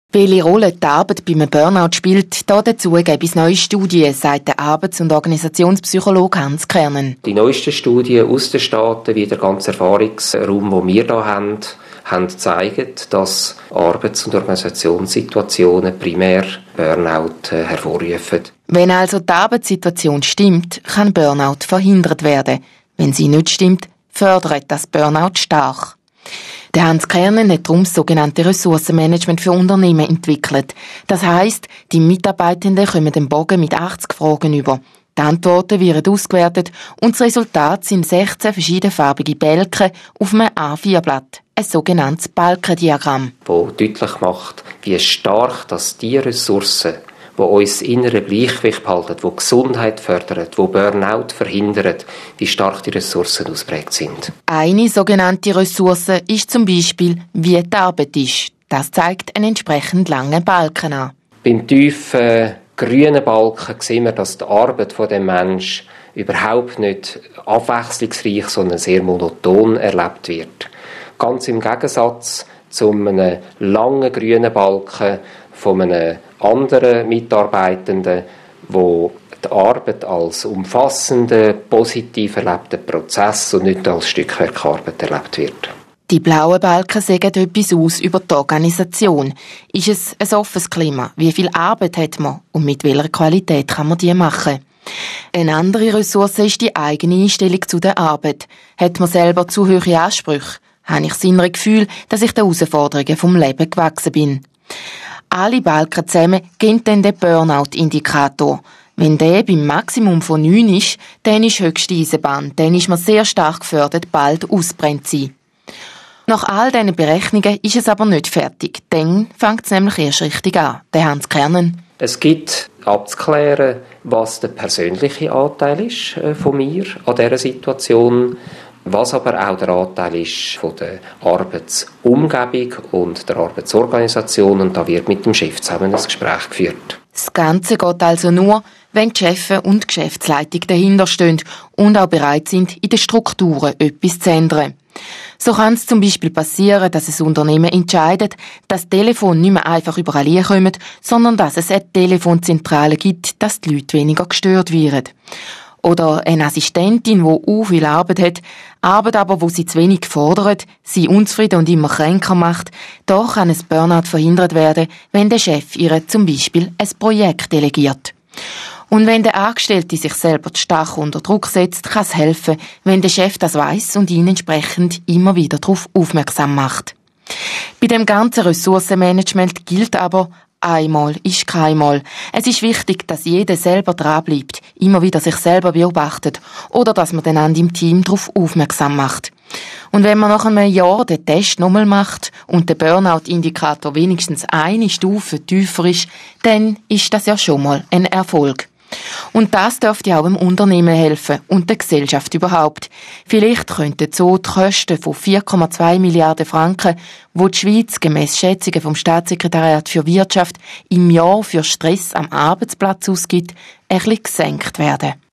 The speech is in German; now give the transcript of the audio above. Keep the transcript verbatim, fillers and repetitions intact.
Welche Rolle die Arbeit bei einem Burnout spielt, dazu gäbe es neue Studien, sagt der Arbeits- und Organisationspsychologe Hans Kernen. Die neuesten Studien aus den Staaten, wie der ganze Erfahrungsraum, den wir hier haben, haben gezeigt, dass Arbeits- und Organisationssituationen primär Burnout äh, hervorrufen. Wenn also die Arbeitssituation stimmt, kann Burnout verhindert werden. Wenn sie nicht stimmt, fördert das Burnout stark. Der Hans Kernen hat darum das sogenannte Ressourcenmanagement für Unternehmen entwickelt. Das heisst, die Mitarbeitenden kommen den Bogen mit achtzig Fragen über. Die Antworten werden ausgewertet und das Resultat sind sechzehn verschiedenfarbige Balken auf einem A vier Blatt. Ein sogenanntes Balkendiagramm. Das deutlich macht, wie stark dass die Ressourcen, die uns innere Gleichgewicht behalten, die Gesundheit fördern, die Burnout verhindern, wie stark die Ressourcen ausprägt sind. Eine sogenannte Ressource ist zum Beispiel, wie die Arbeit ist. Das zeigt einen entsprechend langen Balken an. Beim tiefen grünen Balken sehen wir, dass die Arbeit von dem Menschen überhaupt nicht abwechslungsreich, sondern sehr monoton erlebt wird. Ganz im Gegensatz zu einem langen grünen Balken von einem anderen Mitarbeitenden, wo die Arbeit als umfassender, positiv erlebter Prozess und nicht als Stückwerkarbeit erlebt wird. Die blauen Balken sagen etwas aus über die Organisation. Ist es ein offenes Klima? Wie viel Arbeit hat man? Und mit welcher Qualität kann man die machen? Eine andere Ressource ist die eigene Einstellung zu der Arbeit. Hat man selber zu hohe Ansprüche? Habe ich das innere Gefühl, dass ich den Herausforderungen vom Leben gewachsen bin? Alle Balken zusammen geben dann den Burnout-Indikator. Wenn der beim Maximum von neun ist, dann ist höchste Eisenbahn. Dann ist man sehr stark gefördert, bald ausbrennt zu sein. Nach all diesen Berechnungen ist es aber nicht fertig. Dann fängt es nämlich erst richtig an. Der Hans Kernen. Es gibt abzuklären, was der persönliche Anteil ist äh, von mir an dieser Situation, was aber auch der Anteil ist von der Arbeitsumgebung und der Arbeitsorganisation. Und da wird mit dem Chef zusammen ein Gespräch geführt. Das Ganze geht also nur, wenn die Chefs und die Geschäftsleitung dahinter stehen und auch bereit sind, in den Strukturen etwas zu ändern. So kann es zum Beispiel passieren, dass ein Unternehmen entscheidet, dass das Telefon nicht mehr einfach überall kommen, sondern dass es eine Telefonzentrale gibt, dass die Leute weniger gestört werden. Oder eine Assistentin, die auch viel Arbeit hat, Arbeit aber, wo sie zu wenig fordert, sie unzufrieden und immer kränker macht. Da kann ein Burnout verhindert werden, wenn der Chef ihr zum Beispiel ein Projekt delegiert. Und wenn der Angestellte sich selber stark unter Druck setzt, kann es helfen, wenn der Chef das weiss und ihn entsprechend immer wieder darauf aufmerksam macht. Bei dem ganzen Ressourcenmanagement gilt aber, einmal ist keinmal. Es ist wichtig, dass jeder selber dranbleibt, immer wieder sich selber beobachtet oder dass man den anderen im Team darauf aufmerksam macht. Und wenn man nach einem Jahr den Test nochmal macht und der Burnout-Indikator wenigstens eine Stufe tiefer ist, dann ist das ja schon mal ein Erfolg. Und das dürfte auch im Unternehmen helfen und der Gesellschaft überhaupt. Vielleicht könnten so die Kosten von vier Komma zwei Milliarden Franken, wo die Schweiz gemäss Schätzungen vom Staatssekretariat für Wirtschaft im Jahr für Stress am Arbeitsplatz ausgibt, ein bisschen gesenkt werden.